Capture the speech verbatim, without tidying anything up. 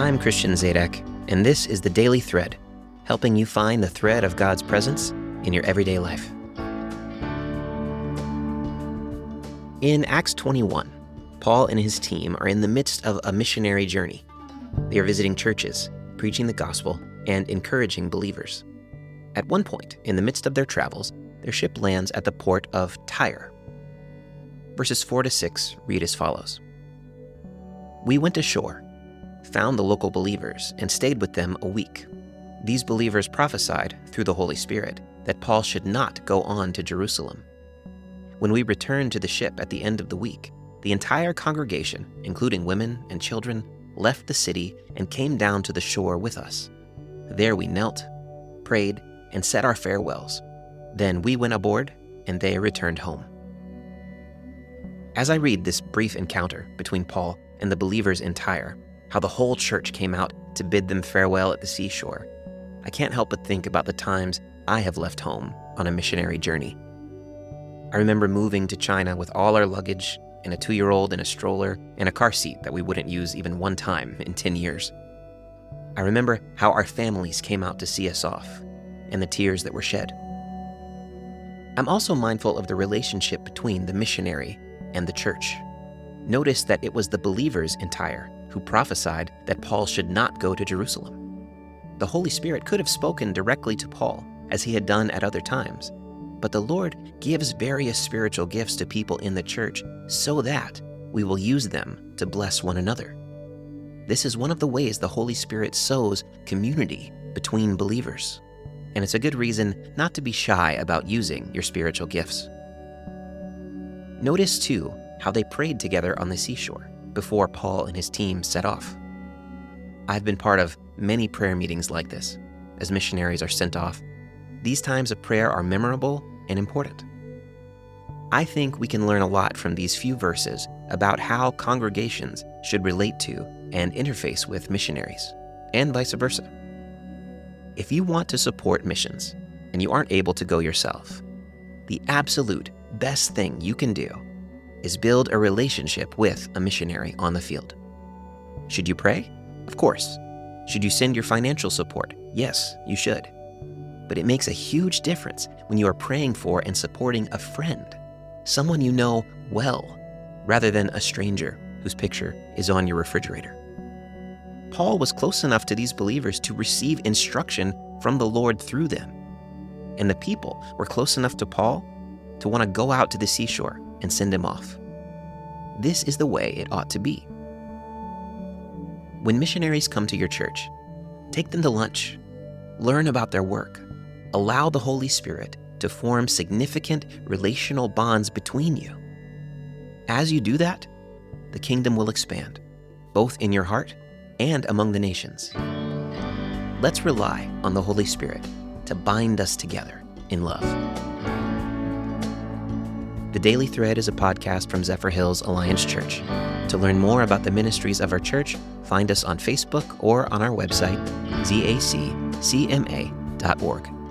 I'm Christian Zadek, and this is the Daily Thread, helping you find the thread of God's presence in your everyday life. In Acts twenty-one, Paul and his team are in the midst of a missionary journey. They are visiting churches, preaching the gospel, and encouraging believers. At one point, in the midst of their travels, their ship lands at the port of Tyre. Verses four to six read as follows. We went ashore, found the local believers, and stayed with them a week. These believers prophesied, through the Holy Spirit, that Paul should not go on to Jerusalem. When we returned to the ship at the end of the week, the entire congregation, including women and children, left the city and came down to the shore with us. There we knelt, prayed, and said our farewells. Then we went aboard, and they returned home. As I read this brief encounter between Paul and the believers in Tyre, how the whole church came out to bid them farewell at the seashore, I can't help but think about the times I have left home on a missionary journey. I remember moving to China with all our luggage and a two-year-old in a stroller and a car seat that we wouldn't use even one time in ten years. I remember how our families came out to see us off and the tears that were shed. I'm also mindful of the relationship between the missionary and the church. Notice that it was the believers in Tyre who prophesied that Paul should not go to Jerusalem. The Holy Spirit could have spoken directly to Paul, as he had done at other times, but the Lord gives various spiritual gifts to people in the church so that we will use them to bless one another. This is one of the ways the Holy Spirit sows community between believers, and it's a good reason not to be shy about using your spiritual gifts. Notice, too, how they prayed together on the seashore before Paul and his team set off. I've been part of many prayer meetings like this, as missionaries are sent off. These times of prayer are memorable and important. I think we can learn a lot from these few verses about how congregations should relate to and interface with missionaries, and vice versa. If you want to support missions and you aren't able to go yourself, the absolute best thing you can do is build a relationship with a missionary on the field. Should you pray? Of course. Should you send your financial support? Yes, you should. But it makes a huge difference when you are praying for and supporting a friend, someone you know well, rather than a stranger whose picture is on your refrigerator. Paul was close enough to these believers to receive instruction from the Lord through them. And the people were close enough to Paul to want to go out to the seashore and send him off. This is the way it ought to be. When missionaries come to your church, take them to lunch, learn about their work, allow the Holy Spirit to form significant relational bonds between you. As you do that, the kingdom will expand, both in your heart and among the nations. Let's rely on the Holy Spirit to bind us together in love. The Daily Thread is a podcast from Zephyrhills Alliance Church. To learn more about the ministries of our church, find us on Facebook or on our website, z a c c m a dot org.